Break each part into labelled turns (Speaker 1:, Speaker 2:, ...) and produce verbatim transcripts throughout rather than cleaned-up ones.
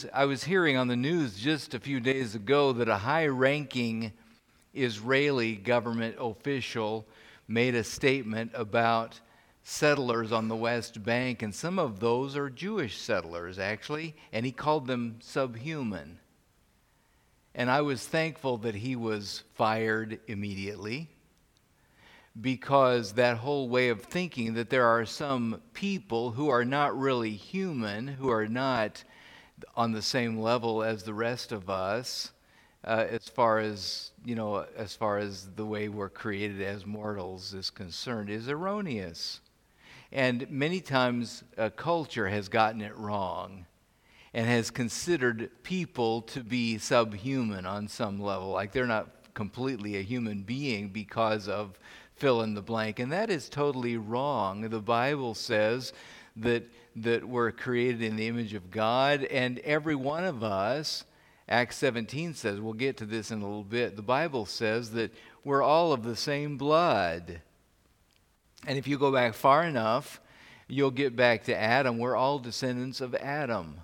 Speaker 1: was I was hearing on the news just a few days ago that a high-ranking Israeli government official made a statement about settlers on the West Bank, and some of those are Jewish settlers, actually, and he called them subhuman. And I was thankful that he was fired immediately, because that whole way of thinking that there are some people who are not really human, who are not on the same level as the rest of us, uh, as far as, you know, as far as the way we're created as mortals is concerned, is erroneous. And many times uh, culture has gotten it wrong and has considered people to be subhuman on some level, like they're not completely a human being because of fill in the blank. And that is totally wrong. The Bible says that that we're created in the image of God, and every one of us, Acts seventeen says, we'll get to this in a little bit, the Bible says that we're all of the same blood. And if you go back far enough, you'll get back to Adam. We're all descendants of Adam.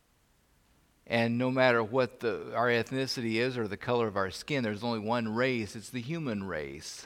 Speaker 1: And no matter what the, our ethnicity is or the color of our skin, there's only one race. It's the human race.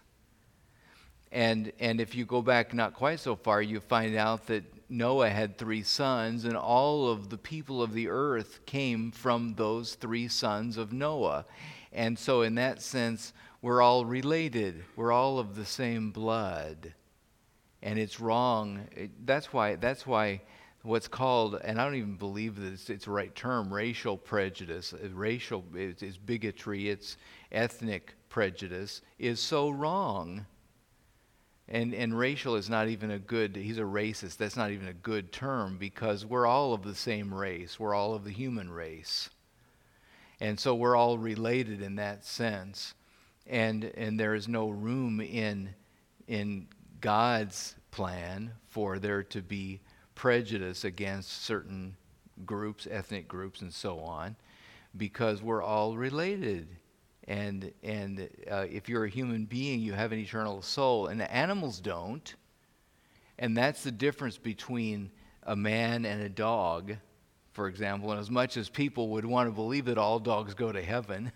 Speaker 1: And and if you go back not quite so far, you find out that Noah had three sons, and all of the people of the earth came from those three sons of Noah. And so in that sense, we're all related. We're all of the same blood. And it's wrong. It, that's why that's why what's called, and I don't even believe that it's, it's the right term, racial prejudice, racial is, is bigotry, it's ethnic prejudice, is so wrong. And and racial is not even a good, he's a racist, that's not even a good term, because we're all of the same race. We're all of the human race. And so we're all related in that sense. And and there is no room in in God's plan for there to be prejudice against certain groups, ethnic groups, and so on, because we're all related. And and uh, if you're a human being, you have an eternal soul, and the animals don't. And that's the difference between a man and a dog, for example. And as much as people would want to believe that all dogs go to heaven,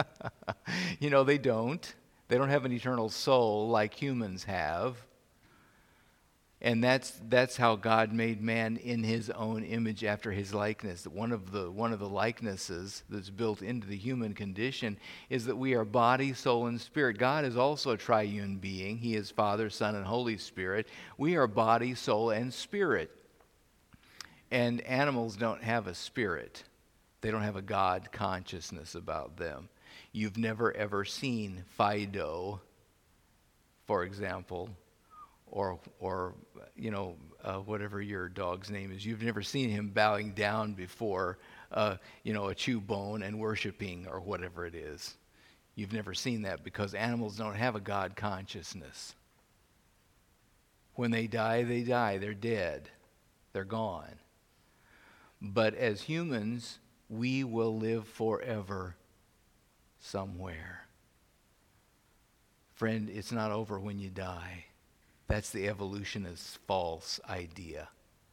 Speaker 1: you know, they don't. They don't have an eternal soul like humans have. And that's that's how God made man in his own image after his likeness. One of the one of the likenesses that's built into the human condition is that we are body, soul, and spirit. God is also a triune being. He is Father, Son, and Holy Spirit. We are body, soul, and spirit. And animals don't have a spirit. They don't have a God consciousness about them. You've never ever seen Fido, for example, or, or you know, uh, whatever your dog's name is. You've never seen him bowing down before, uh, you know, a chew bone and worshiping or whatever it is. You've never seen that because animals don't have a God consciousness. When they die, they die. They're dead. They're gone. But as humans, we will live forever somewhere. Friend, it's not over when you die. That's the evolutionist's false idea.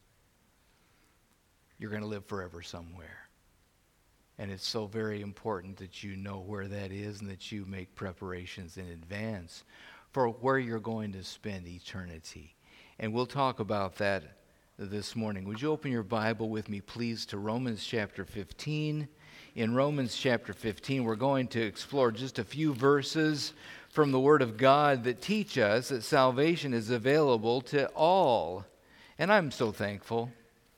Speaker 1: You're going to live forever somewhere. And it's so very important that you know where that is and that you make preparations in advance for where you're going to spend eternity. And we'll talk about that this morning. Would you open your Bible with me, please, to Romans chapter fifteen? In Romans chapter fifteen, we're going to explore just a few verses from the Word of God that teach us that salvation is available to all. And I'm so thankful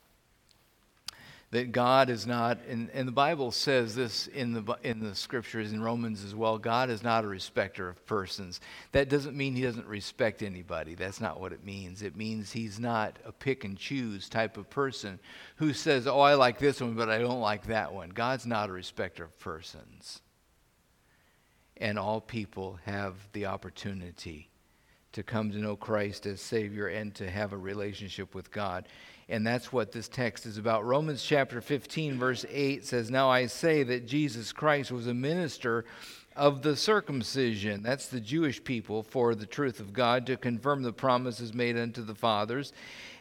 Speaker 1: that God is not, and, and the Bible says this in the in the scriptures, in Romans as well, God is not a respecter of persons. That doesn't mean he doesn't respect anybody. That's not what it means. It means he's not a pick and choose type of person who says, oh, I like this one, but I don't like that one. God's not a respecter of persons. And all people have the opportunity to come to know Christ as Savior and to have a relationship with God. And that's what this text is about. Romans chapter fifteen, verse eight says, now I say that Jesus Christ was a minister of the circumcision, that's the Jewish people, for the truth of God, to confirm the promises made unto the fathers,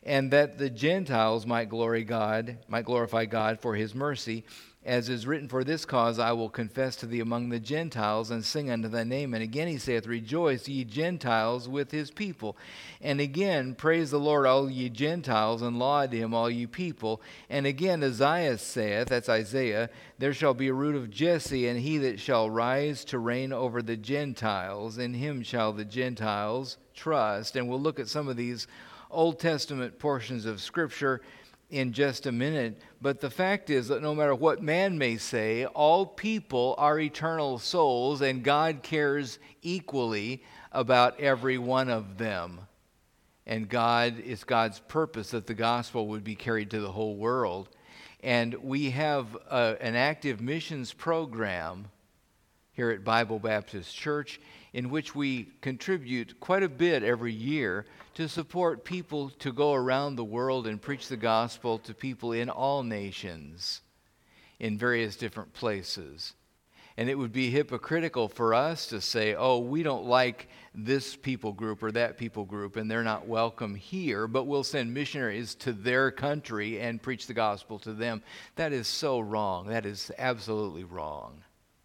Speaker 1: and that the Gentiles might glory God, might glorify God for his mercy, as is written, for this cause I will confess to thee among the Gentiles, and sing unto thy name. And again he saith, rejoice, ye Gentiles, with his people. And again, praise the Lord, all ye Gentiles, and laud him, all ye people. And again, Isaiah saith, that's Isaiah, there shall be a root of Jesse, and he that shall rise to reign over the Gentiles, in him shall the Gentiles trust. And we'll look at some of these Old Testament portions of Scripture in just a minute, but the fact is that no matter what man may say, all people are eternal souls, and God cares equally about every one of them. And God, it's God's purpose that the gospel would be carried to the whole world. And we have a, an active missions program here at Bible Baptist Church, in which we contribute quite a bit every year to support people to go around the world and preach the gospel to people in all nations, in various different places. And it would be hypocritical for us to say, oh, we don't like this people group or that people group, and they're not welcome here, but we'll send missionaries to their country and preach the gospel to them. That is so wrong. That is absolutely wrong.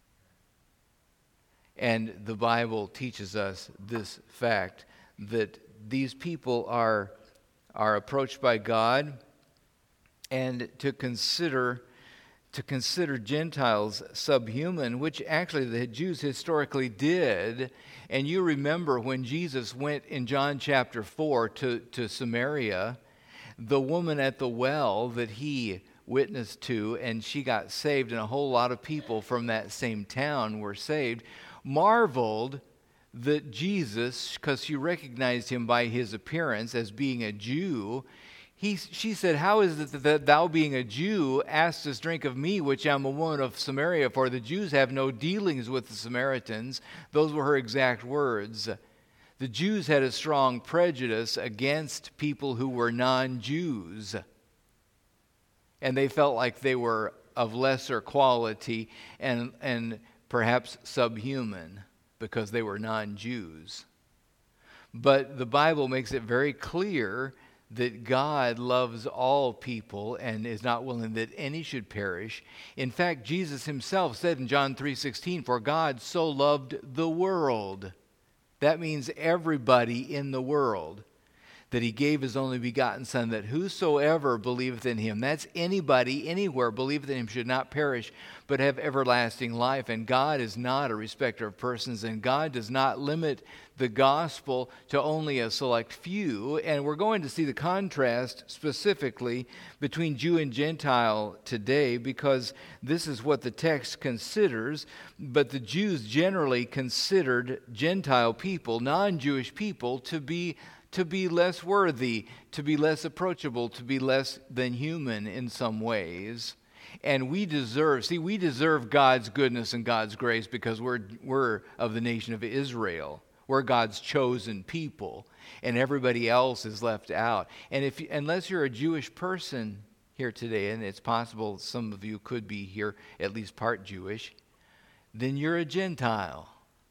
Speaker 1: And the Bible teaches us this fact, that these people are, are approached by God, and to consider, to consider Gentiles subhuman, which actually the Jews historically did. And you remember when Jesus went in John chapter four to, to Samaria, the woman at the well that he witnessed to, and she got saved, and a whole lot of people from that same town were saved, marveled that Jesus, because she recognized him by his appearance as being a Jew, he, she said, how is it that thou being a Jew askest drink of me, which am a woman of Samaria? For the Jews have no dealings with the Samaritans. Those were her exact words. The Jews had a strong prejudice against people who were non-Jews, and they felt like they were of lesser quality and and perhaps subhuman because they were non-Jews. But the Bible makes it very clear that God loves all people and is not willing that any should perish. In fact, Jesus himself said in John three sixteen, for God so loved the world. That means everybody in the world, that he gave his only begotten Son, that whosoever believeth in him, that's anybody, anywhere, believeth in him, should not perish, but have everlasting life. And God is not a respecter of persons, and God does not limit the gospel to only a select few. And we're going to see the contrast specifically between Jew and Gentile today, because this is what the text considers. But the Jews generally considered Gentile people, non-Jewish people, to be to be less worthy, to be less approachable, to be less than human in some ways. And we deserve, see, we deserve God's goodness and God's grace because we're we're of the nation of Israel. We're God's chosen people, and everybody else is left out. And if unless you're a Jewish person here today, and it's possible some of you could be here at least part Jewish, then you're a Gentile.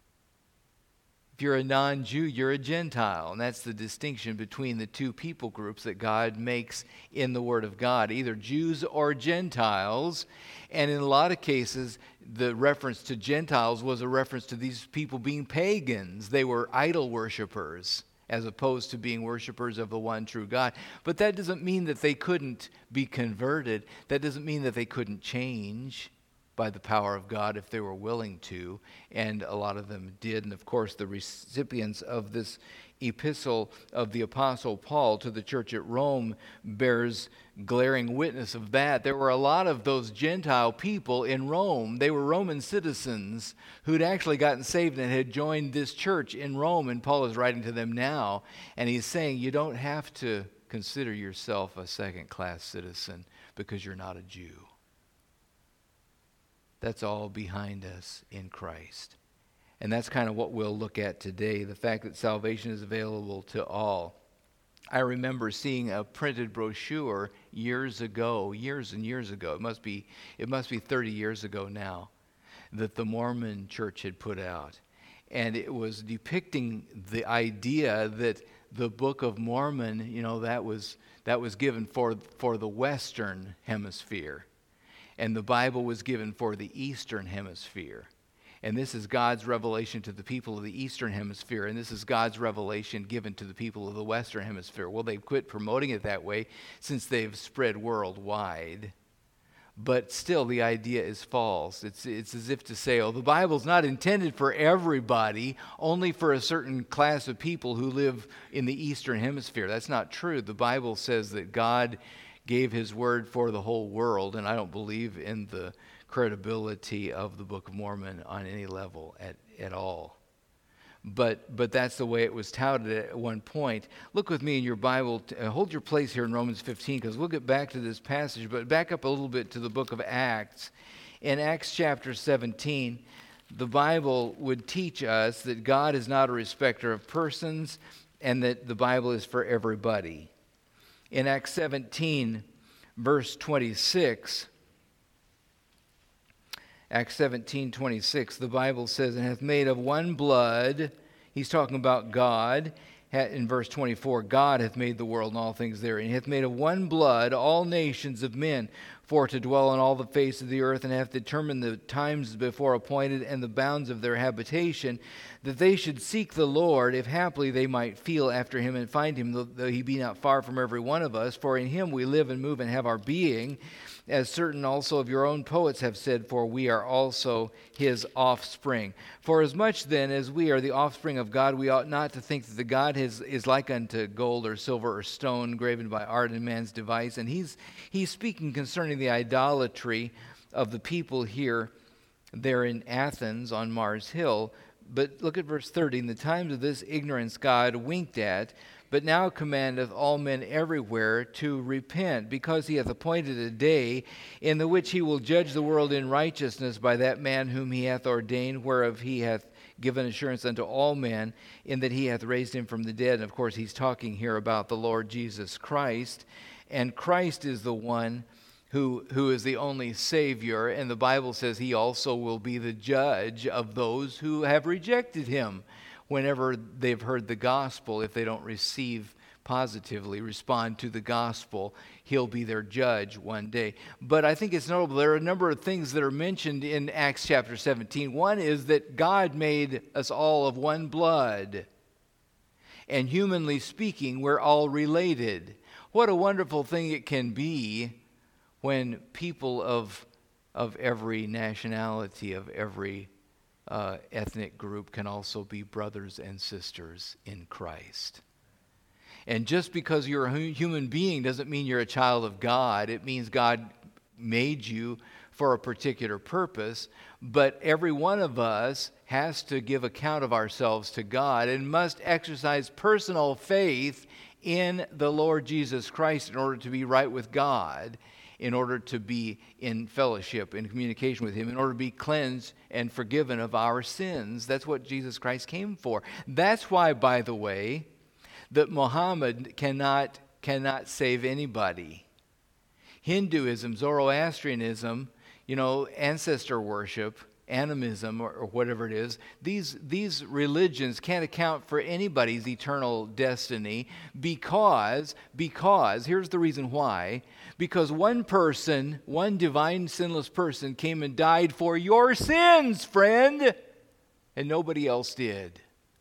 Speaker 1: If you're a non-Jew, you're a Gentile. And that's the distinction between the two people groups that God makes in the Word of God, either Jews or Gentiles. And in a lot of cases, the reference to Gentiles was a reference to these people being pagans. They were idol worshipers, as opposed to being worshipers of the one true God. But that doesn't mean that they couldn't be converted. That doesn't mean that they couldn't change by the power of God if they were willing to, and a lot of them did. And of course, the recipients of this epistle of the Apostle Paul to the church at Rome bears glaring witness of that. There were a lot of those Gentile people in Rome. They were Roman citizens who'd actually gotten saved and had joined this church in Rome, and Paul is writing to them now, and he's saying you don't have to consider yourself a second-class citizen because you're not a Jew. That's all behind us in Christ. And that's kind of what we'll look at today, the fact that salvation is available to all. I remember seeing a printed brochure years ago, years and years ago. It must be, it must be thirty years ago now, that the Mormon Church had put out. And it was depicting the idea that the Book of Mormon, you know, that was that was given for for the Western Hemisphere, and the Bible was given for the Eastern Hemisphere. And this is God's revelation to the people of the Eastern Hemisphere, and this is God's revelation given to the people of the Western Hemisphere. Well, they've quit promoting it that way since they've spread worldwide. But still, the idea is false. It's, it's as if to say, oh, the Bible's not intended for everybody, only for a certain class of people who live in the Eastern Hemisphere. That's not true. The Bible says that God gave his word for the whole world, and I don't believe in the credibility of the Book of Mormon on any level at, at all. But but that's the way it was touted at one point. Look with me in your Bible. T- uh, hold your place here in Romans fifteen, because we'll get back to this passage. But back up a little bit to the book of Acts. In Acts chapter seventeen, the Bible would teach us that God is not a respecter of persons and that the Bible is for everybody. In Acts seventeen, verse twenty-six, Acts seventeen, twenty-six, the Bible says, and hath made of one blood, he's talking about God. In verse twenty-four, God hath made the world and all things therein. He hath made of one blood all nations of men for to dwell on all the face of the earth, and hath determined the times before appointed and the bounds of their habitation, that they should seek the Lord, if haply they might feel after him and find him, though he be not far from every one of us. For in him we live and move and have our being, as certain also of your own poets have said, for we are also his offspring. For as much then as we are the offspring of God, we ought not to think that the God is, is like unto gold or silver or stone, graven by art and man's device. And he's he's speaking concerning the idolatry of the people here, there in Athens on Mars Hill. But look at verse thirty. In the times of this ignorance God winked at, but now commandeth all men everywhere to repent, because he hath appointed a day in the which he will judge the world in righteousness by that man whom he hath ordained, whereof he hath given assurance unto all men, in that he hath raised him from the dead. And of course, he's talking here about the Lord Jesus Christ. And Christ is the one who, who is the only Savior. And the Bible says he also will be the judge of those who have rejected him. Whenever they've heard the gospel, if they don't receive positively, respond to the gospel, he'll be their judge one day. But I think it's notable, there are a number of things that are mentioned in Acts chapter seventeen. One is that God made us all of one blood. And humanly speaking, we're all related. What a wonderful thing it can be when people of, of every nationality, of every Uh, ethnic group can also be brothers and sisters in Christ. And just because you're a hu- human being doesn't mean you're a child of God. It means God made you for a particular purpose. But every one of us has to give account of ourselves to God and must exercise personal faith in the Lord Jesus Christ in order to be right with God, in order to be in fellowship, in communication with him, in order to be cleansed and forgiven of our sins. That's what Jesus Christ came for. That's why, by the way, that Muhammad cannot, cannot save anybody. Hinduism, Zoroastrianism, you know, ancestor worship, animism, or, or whatever it is, these, these religions can't account for anybody's eternal destiny because, because, here's the reason why, because one person, one divine sinless person came and died for your sins, friend, and nobody else did.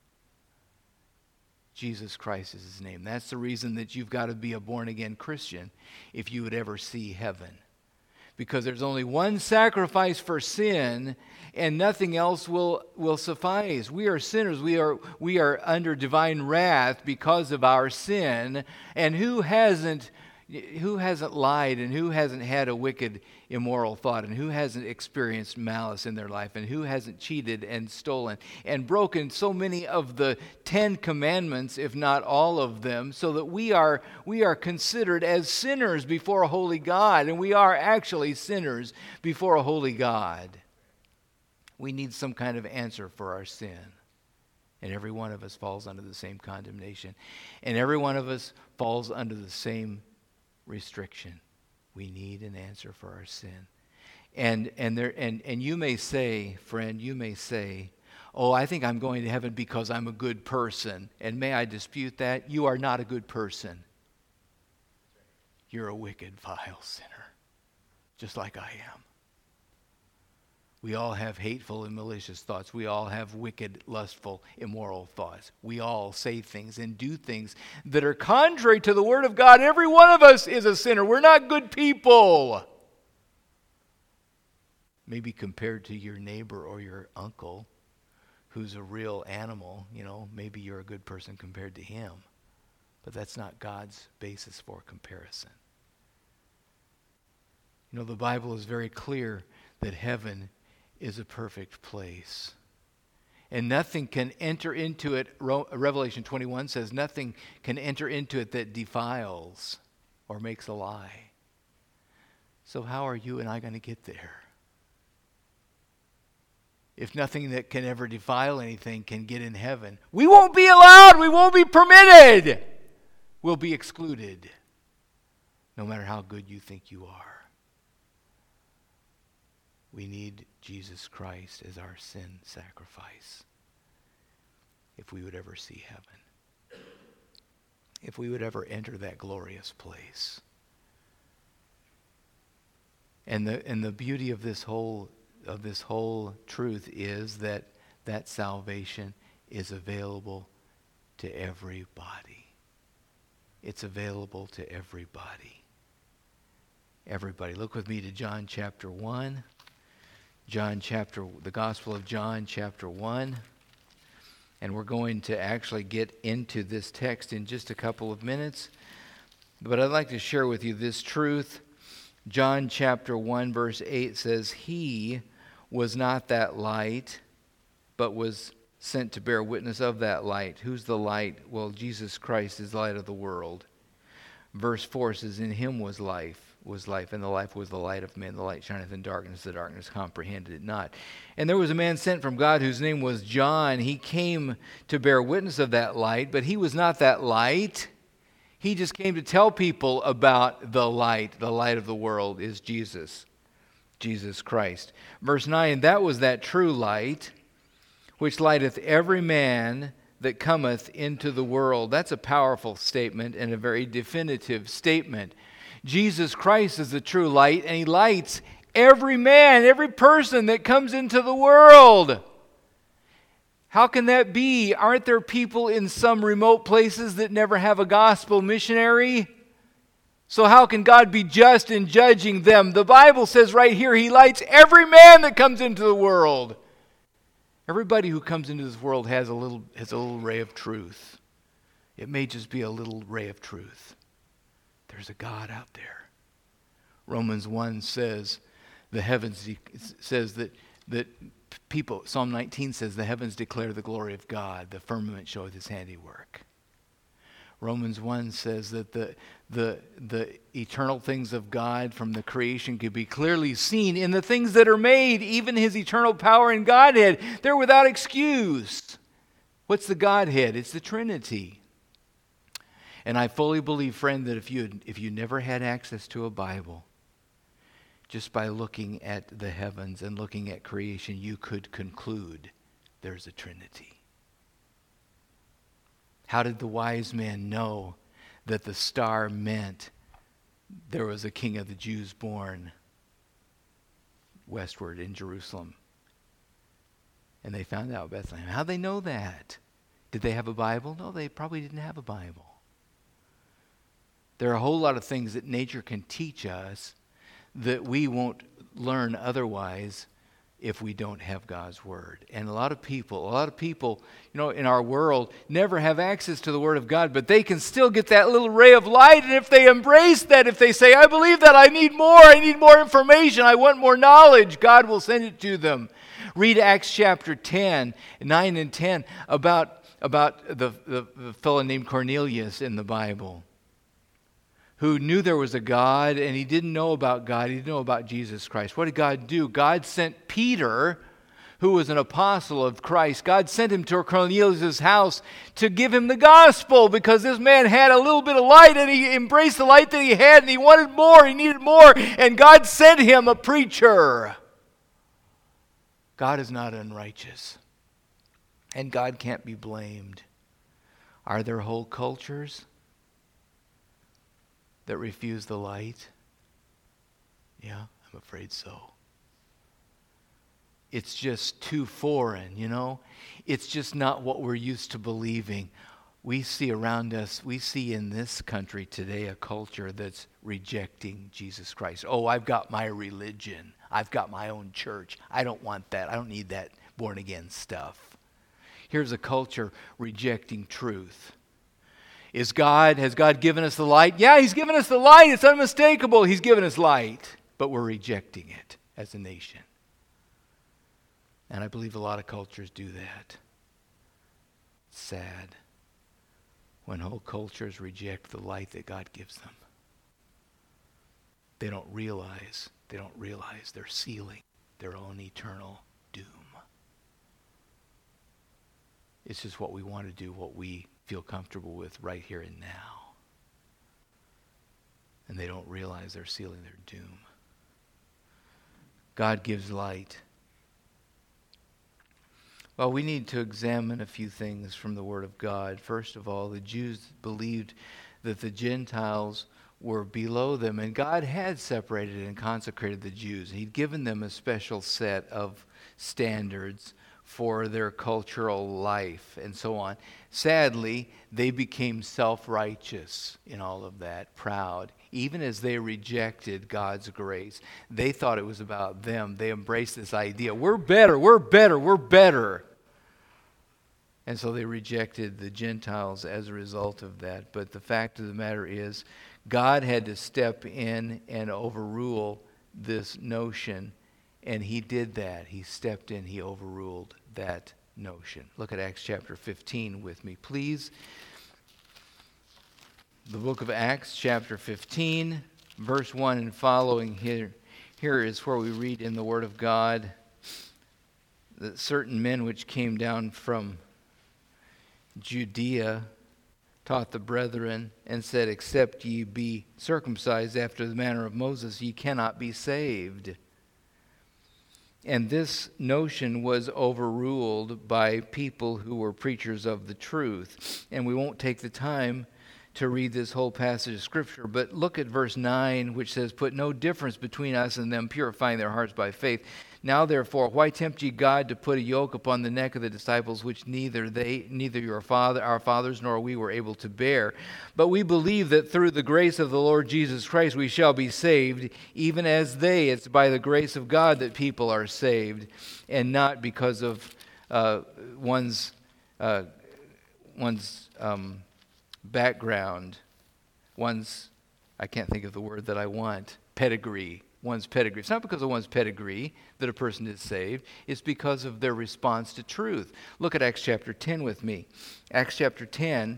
Speaker 1: Jesus Christ is his name. That's the reason that you've got to be a born-again Christian if you would ever see heaven. Because there's only one sacrifice for sin, and nothing else will, will suffice. We are sinners. We are, we are under divine wrath because of our sin. And who hasn't, who hasn't lied, and who hasn't had a wicked, immoral thought, and who hasn't experienced malice in their life, and who hasn't cheated and stolen and broken so many of the Ten Commandments, if not all of them, so that we are we are considered as sinners before a holy God, and we are actually sinners before a holy God. We need some kind of answer for our sin. And every one of us falls under the same condemnation. And every one of us falls under the same restriction. We need an answer for our sin. And and there and, and you may say, friend, you may say, oh, I think I'm going to heaven because I'm a good person. And may I dispute that? You are not a good person. You're a wicked, vile sinner, just like I am. We all have hateful and malicious thoughts. We all have wicked, lustful, immoral thoughts. We all say things and do things that are contrary to the Word of God. Every one of us is a sinner. We're not good people. Maybe compared to your neighbor or your uncle, who's a real animal, you know, maybe you're a good person compared to him. But that's not God's basis for comparison. You know, the Bible is very clear that heaven is a perfect place. And nothing can enter into it. Revelation twenty-one says nothing can enter into it that defiles or makes a lie. So how are you and I going to get there? If nothing that can ever defile anything can get in heaven, we won't be allowed. We won't be permitted. We'll be excluded, no matter how good you think you are. We need Jesus Christ as our sin sacrifice if we would ever see heaven, if we would ever enter that glorious place. And the and the beauty of this whole of this whole truth is that that salvation is available to everybody. It's available to everybody. Everybody. Look with me to John chapter one. John chapter, the Gospel of John chapter one. And we're going to actually get into this text in just a couple of minutes. But I'd like to share with you this truth. John chapter one verse eight says, He was not that light, but was sent to bear witness of that light. Who's the light? Well, Jesus Christ is the light of the world. Verse four says, In him was life. was life, and the life was the light of men. The light shineth in darkness, the darkness comprehended it not. And there was a man sent from God whose name was John. He came to bear witness of that light, but he was not that light. He just came to tell people about the light. The light of the world is Jesus, Jesus Christ. Verse nine, that was that true light, which lighteth every man that cometh into the world. That's a powerful statement and a very definitive statement. Jesus Christ is the true light, and he lights every man, every person that comes into the world. How can that be? Aren't there people in some remote places that never have a gospel missionary? So how can God be just in judging them? The Bible says right here, he lights every man that comes into the world. Everybody who comes into this world has a little, has a little ray of truth. It may just be a little ray of truth. There's a God out there. Romans one says the heavens de- says that that people, Psalm nineteen says the heavens declare the glory of God, the firmament showeth his handiwork. Romans one says that the the the eternal things of God from the creation could be clearly seen in the things that are made, even his eternal power and Godhead. They're without excuse. What's the Godhead? It's the Trinity. And I fully believe, friend, that if you if you never had access to a Bible, just by looking at the heavens and looking at creation, you could conclude there's a Trinity. How did the wise man know that the star meant there was a king of the Jews born westward in Jerusalem? And they found out Bethlehem. How'd they know that? Did they have a Bible? No, they probably didn't have a Bible. There are a whole lot of things that nature can teach us that we won't learn otherwise if we don't have God's Word. And a lot of people, a lot of people, you know, in our world never have access to the Word of God, but they can still get that little ray of light. And if they embrace that, if they say, I believe that, I need more, I need more information, I want more knowledge, God will send it to them. Read Acts chapter ten, nine and ten about, about the, the, the fellow named Cornelius in the Bible, who knew there was a God, and he didn't know about God. He didn't know about Jesus Christ. What did God do? God sent Peter, who was an apostle of Christ. God sent him to Cornelius' house to give him the gospel, because this man had a little bit of light, and he embraced the light that he had, and he wanted more, he needed more, and God sent him a preacher. God is not unrighteous. And God can't be blamed. Are there whole cultures that refuse the light? Yeah, I'm afraid so. It's just too foreign, you know? It's just not what we're used to believing. We see around us, we see in this country today a culture that's rejecting Jesus Christ. Oh, I've got my religion. I've got my own church. I don't want that. I don't need that born-again stuff. Here's a culture rejecting truth. Is God, has God given us the light? Yeah, He's given us the light. It's unmistakable. He's given us light. But we're rejecting it as a nation. And I believe a lot of cultures do that. It's sad when whole cultures reject the light that God gives them. They don't realize, they don't realize they're sealing their own eternal doom. It's just what we want to do, what we feel comfortable with right here and now. And they don't realize they're sealing their doom. God gives light. Well, we need to examine a few things from the Word of God. First of all, the Jews believed that the Gentiles were below them, and God had separated and consecrated the Jews. He'd given them a special set of standards for their cultural life and so on. Sadly, they became self-righteous in all of that, proud. Even as they rejected God's grace, they thought it was about them. They embraced this idea, we're better, we're better, we're better. And so they rejected the Gentiles as a result of that. But the fact of the matter is, God had to step in and overrule this notion. And He did that. He stepped in, He overruled that notion. Look at Acts chapter fifteen with me, please. The book of Acts chapter fifteen, verse one and following here. Here is where we read in the Word of God that certain men which came down from Judea taught the brethren and said, except ye be circumcised after the manner of Moses, ye cannot be saved. And this notion was overruled by people who were preachers of the truth. And we won't take the time to read this whole passage of Scripture, but look at verse nine, which says, put no difference between us and them, purifying their hearts by faith. Now therefore, why tempt ye God to put a yoke upon the neck of the disciples, which neither they, neither your father, our fathers, nor we were able to bear? But we believe that through the grace of the Lord Jesus Christ we shall be saved, even as they. It's by the grace of God that people are saved, and not because of uh, one's uh, one's um, background, one's, I can't think of the word that I want, pedigree. One's pedigree. It's not because of one's pedigree that a person is saved. It's because of their response to truth. Look at Acts chapter ten with me. Acts chapter ten.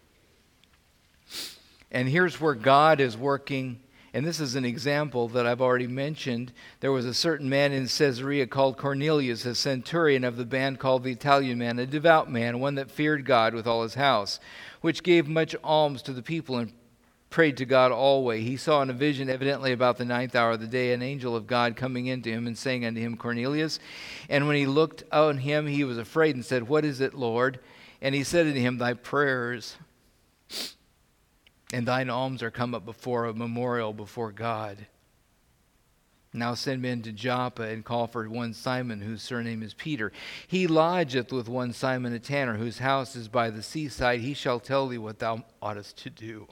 Speaker 1: And here's where God is working. And this is an example that I've already mentioned. There was a certain man in Caesarea called Cornelius, a centurion of the band called the Italian man, a devout man, one that feared God with all his house, which gave much alms to the people and prayed to God always. He saw in a vision, evidently about the ninth hour of the day, an angel of God coming into him and saying unto him, Cornelius. And when he looked on him, he was afraid and said, what is it, Lord? And he said unto him, thy prayers and thine alms are come up before a memorial before God. Now send men to Joppa and call for one Simon, whose surname is Peter. He lodgeth with one Simon a tanner, whose house is by the seaside. He shall tell thee what thou oughtest to do.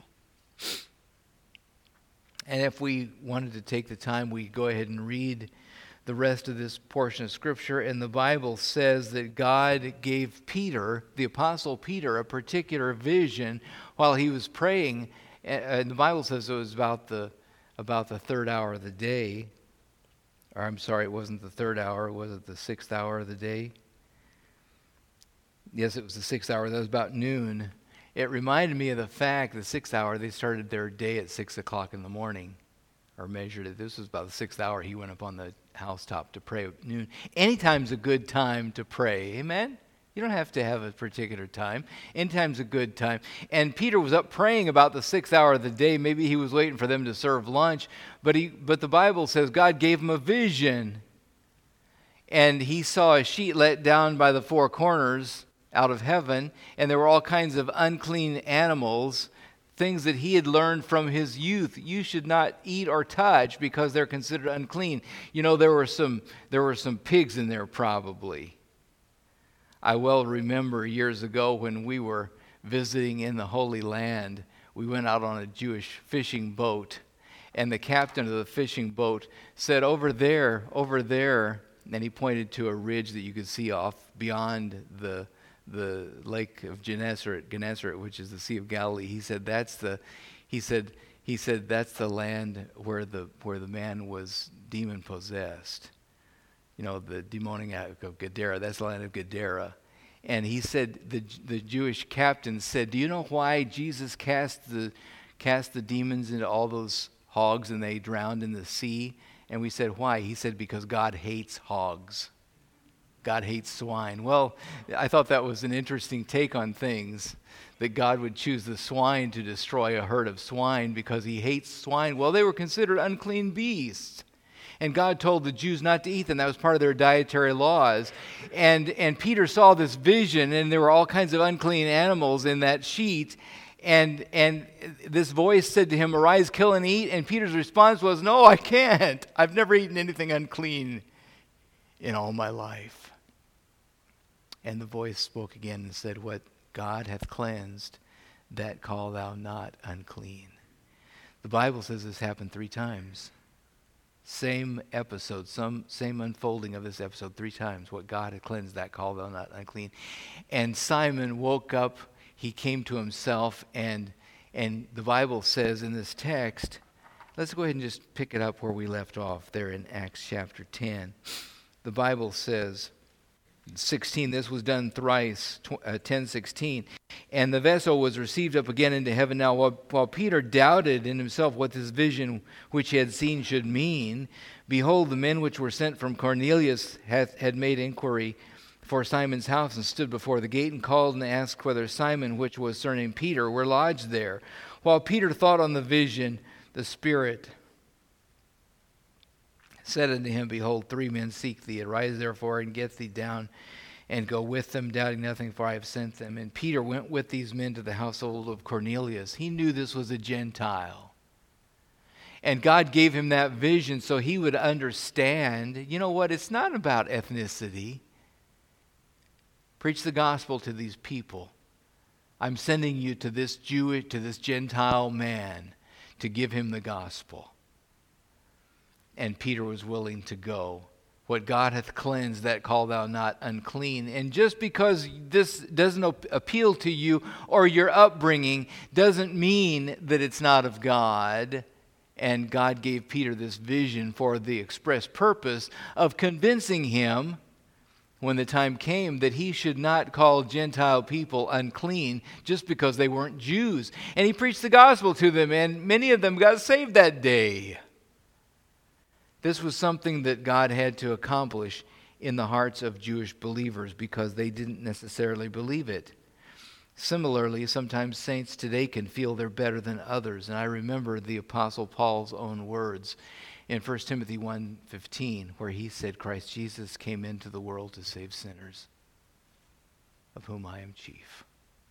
Speaker 1: And if we wanted to take the time, we go ahead and read the rest of this portion of Scripture. And the Bible says that God gave Peter, the Apostle Peter, a particular vision while he was praying. And the Bible says it was about the about the third hour of the day. Or I'm sorry, it wasn't the third hour. Was it the sixth hour of the day? Yes, it was the sixth hour. That was about noon. It reminded me of the fact, the sixth hour, they started their day at six o'clock in the morning, or measured it. This was about the sixth hour. He went up on the housetop to pray at noon. Anytime's a good time to pray. Amen? You don't have to have a particular time. Anytime's a good time. And Peter was up praying about the sixth hour of the day. Maybe he was waiting for them to serve lunch. But he, but the Bible says God gave him a vision. And he saw a sheet let down by the four corners out of heaven, and there were all kinds of unclean animals, things that he had learned from his youth. You should not eat or touch because they're considered unclean. You know, there were some there were some pigs in there probably. I well remember years ago when we were visiting in the Holy Land, we went out on a Jewish fishing boat, and the captain of the fishing boat said, over there, over there, and he pointed to a ridge that you could see off beyond the the lake of Gennesaret, Gennesaret, which is the Sea of Galilee. He said that's the he said he said that's the land where the where the man was demon possessed. You know, the demoniac of Gadara, that's the land of Gadara. And he said, the the Jewish captain said, do you know why Jesus cast the cast the demons into all those hogs and they drowned in the sea? And we said, why? He said, because God hates hogs. God hates swine. Well, I thought that was an interesting take on things, that God would choose the swine to destroy a herd of swine because he hates swine. Well, they were considered unclean beasts. And God told the Jews not to eat them. That was part of their dietary laws. And, and Peter saw this vision, and there were all kinds of unclean animals in that sheet. And, and this voice said to him, arise, kill, and eat. And Peter's response was, no, I can't. I've never eaten anything unclean in all my life. And the voice spoke again and said, what God hath cleansed, that call thou not unclean. The Bible says this happened three times. Same episode, some same unfolding of this episode three times. What God had cleansed, that call thou not unclean. And Simon woke up, he came to himself, and and the Bible says in this text, let's go ahead and just pick it up where we left off there in Acts chapter ten. The Bible says, sixteen, this was done thrice, uh, ten sixteen. And the vessel was received up again into heaven. Now, while, while Peter doubted in himself what this vision which he had seen should mean, behold, the men which were sent from Cornelius hath, had made inquiry for Simon's house and stood before the gate and called and asked whether Simon, which was surnamed Peter, were lodged there. While Peter thought on the vision, the Spirit said unto him, behold, three men seek thee. Arise therefore and get thee down and go with them, doubting nothing, for I have sent them. And Peter went with these men to the household of Cornelius. He knew this was a Gentile. And God gave him that vision so he would understand, you know what, it's not about ethnicity. Preach the gospel to these people. I'm sending you to this Jewish, to this Gentile man to give him the gospel. And Peter was willing to go. What God hath cleansed, that call thou not unclean. And just because this doesn't appeal to you or your upbringing doesn't mean that it's not of God. And God gave Peter this vision for the express purpose of convincing him, when the time came, that he should not call Gentile people unclean just because they weren't Jews. And he preached the gospel to them, and many of them got saved that day. This was something that God had to accomplish in the hearts of Jewish believers because they didn't necessarily believe it. Similarly, sometimes saints today can feel they're better than others. And I remember the Apostle Paul's own words in First Timothy one fifteen, where he said, Christ Jesus came into the world to save sinners, of whom I am chief.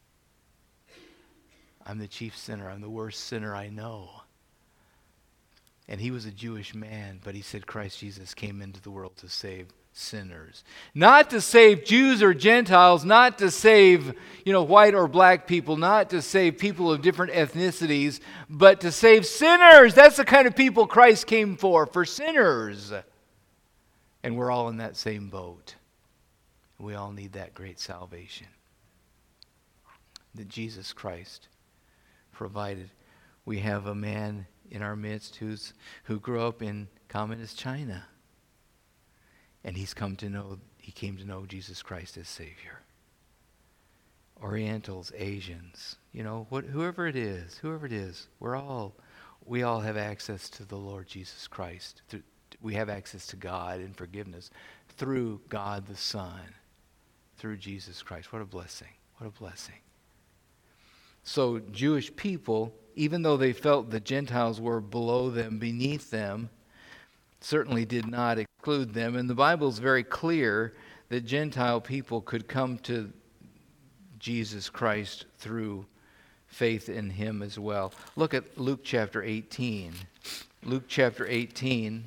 Speaker 1: I'm the chief sinner. I'm the worst sinner I know. And he was a Jewish man, but he said Christ Jesus came into the world to save sinners. Not to save Jews or Gentiles, not to save, you know, white or black people, not to save people of different ethnicities, but to save sinners. That's the kind of people Christ came for, for sinners. And we're all in that same boat. We all need that great salvation that Jesus Christ provided. We have a man in our midst who's who grew up in communist China. And he's come to know, he came to know Jesus Christ as Savior. Orientals, Asians, you know, what, whoever it is, whoever it is, we're all, we all have access to the Lord Jesus Christ. We have access to God and forgiveness through God the Son, through Jesus Christ. What a blessing. What a blessing. So Jewish people, even though they felt the Gentiles were below them, beneath them, certainly did not exclude them. And the Bible is very clear that Gentile people could come to Jesus Christ through faith in him as well. Look at Luke chapter eighteen. Luke chapter eighteen.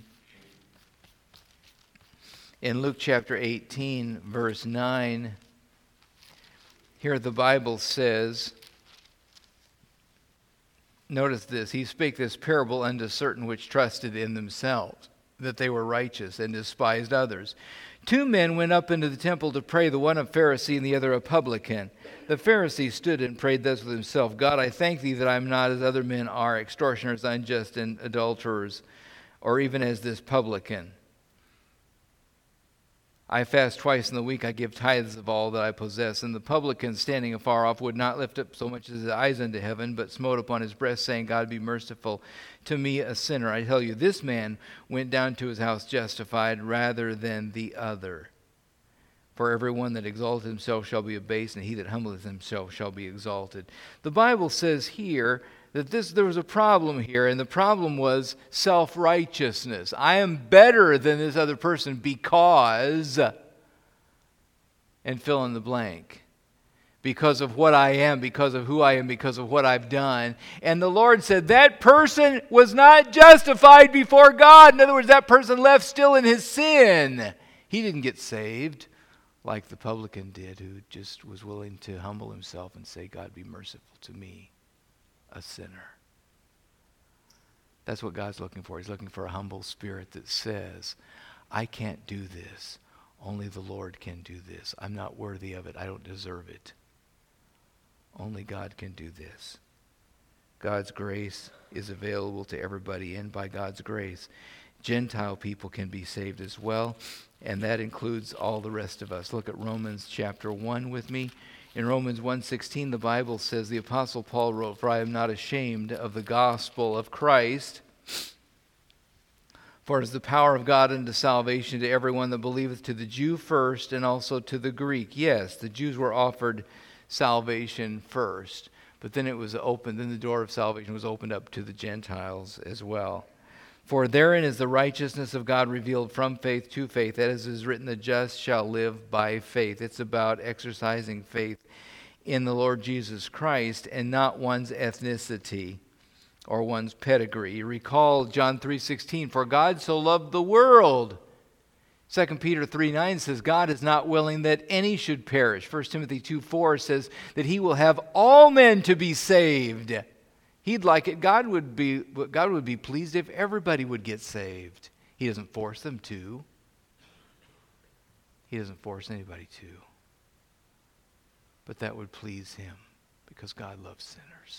Speaker 1: In Luke chapter eighteen, verse nine, here the Bible says, notice this, he spake this parable unto certain which trusted in themselves, that they were righteous, and despised others. Two men went up into the temple to pray, the one a Pharisee and the other a publican. The Pharisee stood and prayed thus with himself, God, I thank thee that I am not as other men are, extortioners, unjust, and adulterers, or even as this publican. I fast twice in the week, I give tithes of all that I possess. And the publican, standing afar off, would not lift up so much as his eyes unto heaven, but smote upon his breast, saying, God, be merciful to me, a sinner. I tell you, this man went down to his house justified rather than the other. For everyone that exalteth himself shall be abased, and he that humbleth himself shall be exalted. The Bible says here that this there was a problem here, and the problem was self-righteousness. I am better than this other person because, and fill in the blank, because of what I am, because of who I am, because of what I've done. And the Lord said that person was not justified before God. In other words, that person left still in his sin. He didn't get saved like the publican did, who just was willing to humble himself and say, God, be merciful to me, a sinner. That's what God's looking for. He's looking for a humble spirit that says, I can't do this. Only the Lord can do this. I'm not worthy of it. I don't deserve it. Only God can do this. God's grace is available to everybody, and by God's grace, Gentile people can be saved as well, and that includes all the rest of us. Look at Romans chapter one with me. In Romans one sixteen, the Bible says, the Apostle Paul wrote, For I am not ashamed of the gospel of Christ, for it is the power of God unto salvation to everyone that believeth, to the Jew first, and also to the Greek. Yes, the Jews were offered salvation first, but then it was opened, then the door of salvation was opened up to the Gentiles as well. For therein is the righteousness of God revealed from faith to faith. As is written, the just shall live by faith. It's about exercising faith in the Lord Jesus Christ and not one's ethnicity or one's pedigree. Recall John three sixteen, for God so loved the world. Second Peter three nine says, God is not willing that any should perish. First Timothy two four says that he will have all men to be saved. He'd like it. God would be, God would be pleased if everybody would get saved. He doesn't force them to. He doesn't force anybody to. But that would please him because God loves sinners.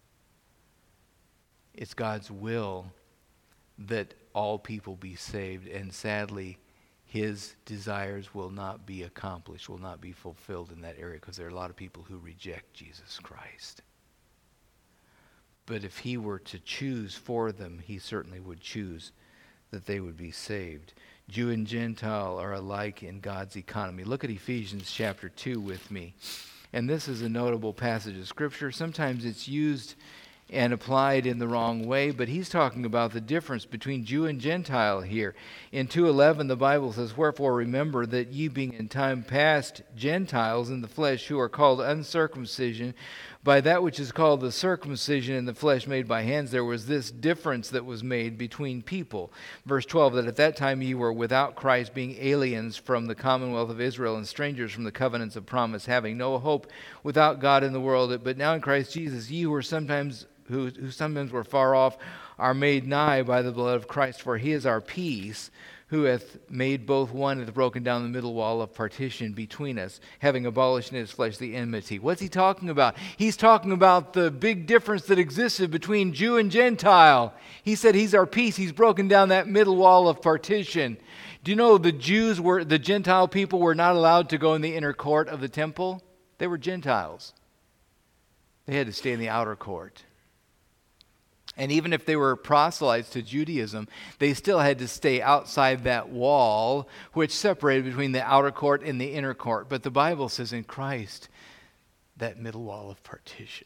Speaker 1: It's God's will that all people be saved, and sadly, his desires will not be accomplished, will not be fulfilled in that area, because there are a lot of people who reject Jesus Christ. But if he were to choose for them, he certainly would choose that they would be saved. Jew and Gentile are alike in God's economy. Look at Ephesians chapter two with me. And this is a notable passage of Scripture. Sometimes it's used and applied in the wrong way, but he's talking about the difference between Jew and Gentile here. In two eleven, the Bible says, Wherefore remember that ye being in time past Gentiles in the flesh, who are called uncircumcision, by that which is called the circumcision in the flesh made by hands, there was this difference that was made between people. Verse twelve, that at that time ye were without Christ, being aliens from the commonwealth of Israel, and strangers from the covenants of promise, having no hope without God in the world. But now in Christ Jesus, ye who were sometimes Who, who sometimes were far off, are made nigh by the blood of Christ. For he is our peace, who hath made both one, and hath broken down the middle wall of partition between us, having abolished in his flesh the enmity. What's he talking about? He's talking about the big difference that existed between Jew and Gentile. He said he's our peace. He's broken down that middle wall of partition. Do you know the Jews were, the Gentile people were not allowed to go in the inner court of the temple? They were Gentiles. They had to stay in the outer court. And even if they were proselytes to Judaism, they still had to stay outside that wall, which separated between the outer court and the inner court. But the Bible says in Christ, that middle wall of partition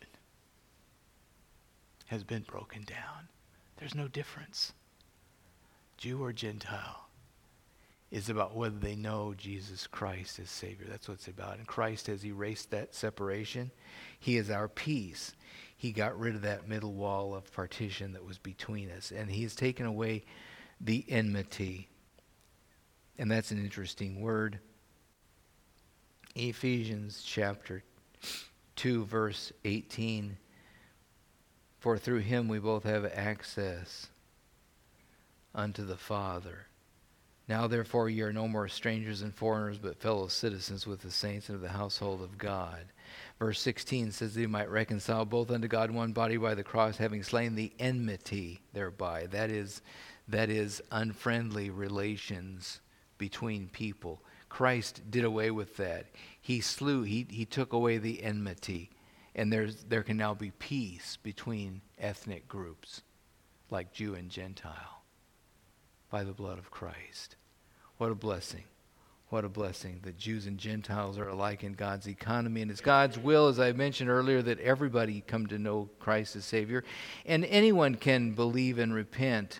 Speaker 1: has been broken down. There's no difference, Jew or Gentile. is about whether they know Jesus Christ as Savior. That's what it's about. And Christ has erased that separation. He is our peace. He got rid of that middle wall of partition that was between us. And he has taken away the enmity. And that's an interesting word. Ephesians chapter two, verse eighteen. For through him we both have access unto the Father. Now therefore ye are no more strangers and foreigners, but fellow citizens with the saints and of the household of God. Verse sixteen says that he might reconcile both unto God in one body by the cross, having slain the enmity thereby. That is, that is unfriendly relations between people. Christ did away with that. He slew, he, he took away the enmity. And there's, there can now be peace between ethnic groups, like Jew and Gentile, by the blood of Christ. What a blessing. What a blessing that Jews and Gentiles are alike in God's economy. And it's God's will, as I mentioned earlier, that everybody come to know Christ as Savior. And anyone can believe and repent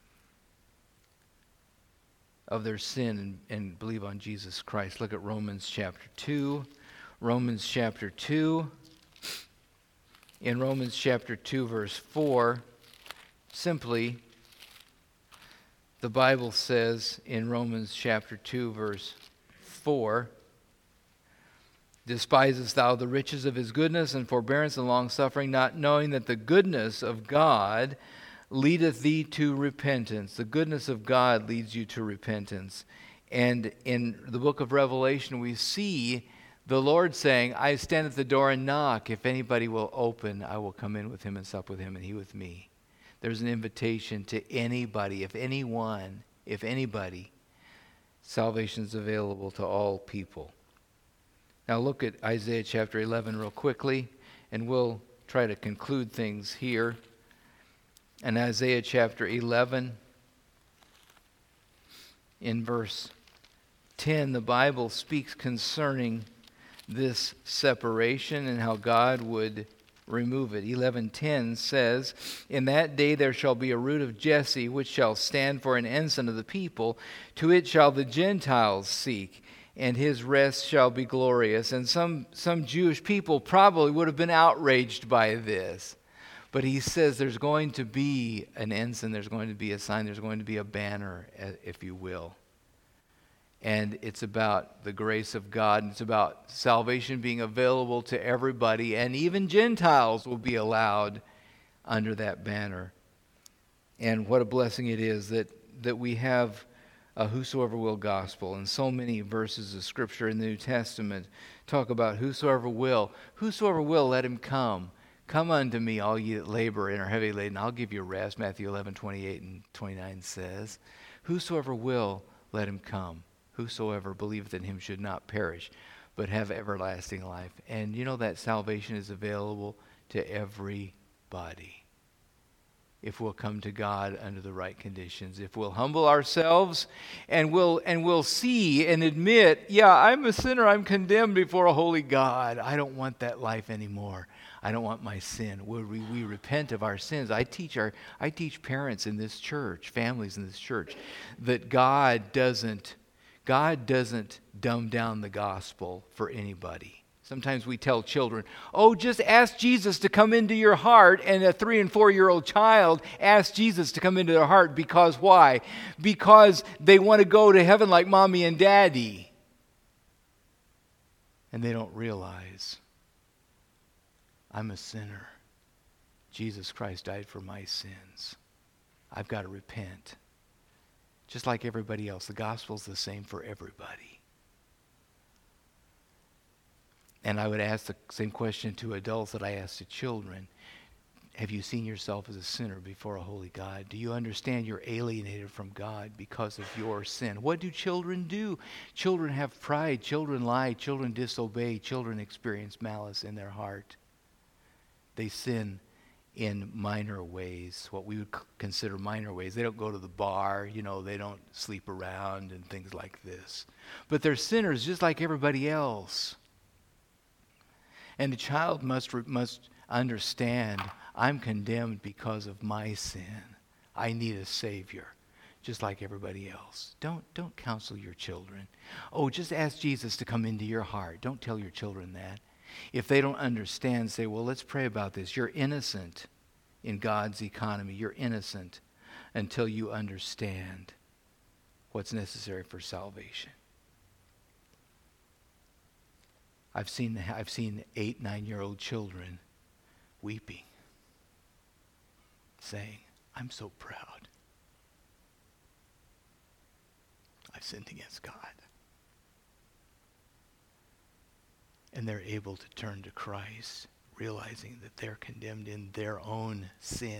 Speaker 1: of their sin and, and believe on Jesus Christ. Look at Romans chapter two. Romans chapter two. In Romans chapter two, verse four, simply, the Bible says in Romans chapter two, verse four, despisest thou the riches of his goodness and forbearance and longsuffering, not knowing that the goodness of God leadeth thee to repentance. The goodness of God leads you to repentance. And in the book of Revelation, we see the Lord saying, I stand at the door and knock. If anybody will open, I will come in with him and sup with him and he with me. There's an invitation to anybody, if anyone, if anybody. Salvation is available to all people. Now look at Isaiah chapter eleven real quickly, and we'll try to conclude things here. In Isaiah chapter eleven, in verse ten, the Bible speaks concerning this separation and how God would remove it. eleven ten says, in that day there shall be a root of Jesse, which shall stand for an ensign of the people. To it shall the Gentiles seek, and his rest shall be glorious. And some, some Jewish people probably would have been outraged by this. But he says there's going to be an ensign, there's going to be a sign, there's going to be a banner, if you will. And it's about the grace of God, and it's about salvation being available to everybody, and even Gentiles will be allowed under that banner. And what a blessing it is that, that we have a whosoever will gospel. And so many verses of Scripture in the New Testament talk about whosoever will. Whosoever will, let him come. Come unto me, all ye that labor and are heavy laden, I'll give you rest. Matthew eleven, twenty-eight and twenty-nine says, whosoever will, let him come. Whosoever believeth in him should not perish, but have everlasting life. And you know that salvation is available to everybody. If we'll come to God under the right conditions, if we'll humble ourselves and we'll and we'll see and admit, yeah, I'm a sinner, I'm condemned before a holy God. I don't want that life anymore. I don't want my sin. We, we, we repent of our sins. I teach our I teach parents in this church, families in this church, that God doesn't God doesn't dumb down the gospel for anybody. Sometimes we tell children, oh, just ask Jesus to come into your heart. And a three and four-year-old child asks Jesus to come into their heart because why? Because they want to go to heaven like mommy and daddy. And they don't realize, I'm a sinner. Jesus Christ died for my sins. I've got to repent. Just like everybody else, the gospel's the same for everybody. And I would ask the same question to adults that I ask to children. Have you seen yourself as a sinner before a holy God? Do you understand you're alienated from God because of your sin? What do children do? Children have pride. Children lie. Children disobey. Children experience malice in their heart. They sin in minor ways, what we would c- consider minor ways. They don't go to the bar, you know, they don't sleep around and things like this. But they're sinners just like everybody else. And the child must re- must understand, I'm condemned because of my sin. I need a Savior. just like everybody else. Don't, don't counsel your children. Oh, just ask Jesus to come into your heart. Don't tell your children that. If they don't understand, say, well, let's pray about this. You're innocent in God's economy. You're innocent until you understand what's necessary for salvation. I've seen, I've seen eight, nine-year-old children weeping, saying, I'm so proud. I've sinned against God. And they're able to turn to Christ, realizing that they're condemned in their own sin.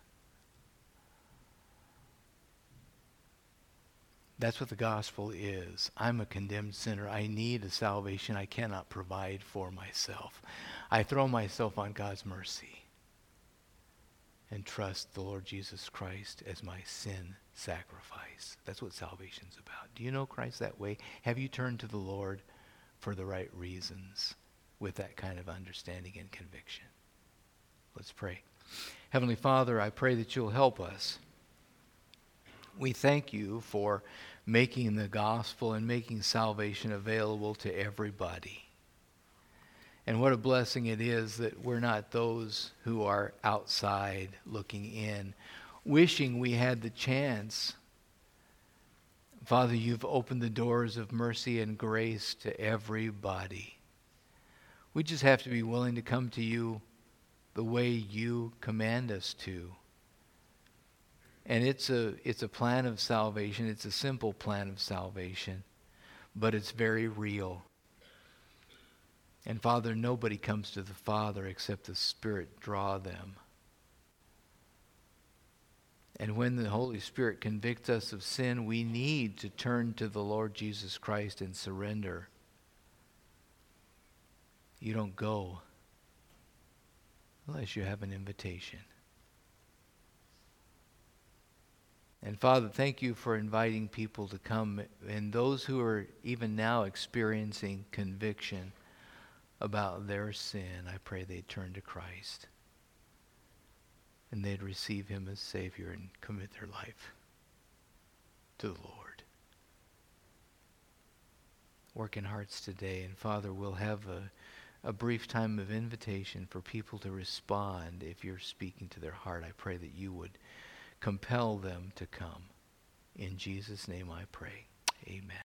Speaker 1: That's what the gospel is. I'm a condemned sinner. I need a salvation I cannot provide for myself. I throw myself on God's mercy and trust the Lord Jesus Christ as my sin sacrifice. That's what salvation's about. Do you know Christ that way? Have you turned to the Lord for the right reasons with that kind of understanding and conviction? Let's pray. Heavenly Father, I pray that you'll help us. We thank you for making the gospel and making salvation available to everybody. And what a blessing it is that we're not those who are outside looking in, wishing we had the chance. Father, you've opened the doors of mercy and grace to everybody. We just have to be willing to come to you the way you command us to. And it's a it's a plan of salvation. It's a simple plan of salvation, but it's very real. And Father, nobody comes to the Father except the Spirit draw them. And when the Holy Spirit convicts us of sin, we need to turn to the Lord Jesus Christ and surrender. You don't go unless you have an invitation. And Father, thank you for inviting people to come, and those who are even now experiencing conviction about their sin, I pray they'd turn to Christ and they'd receive him as Savior and commit their life to the Lord. Work in hearts today, and Father, we'll have a, a brief time of invitation for people to respond. If you're speaking to their heart, I pray that you would compel them to come. In Jesus' name I pray. Amen.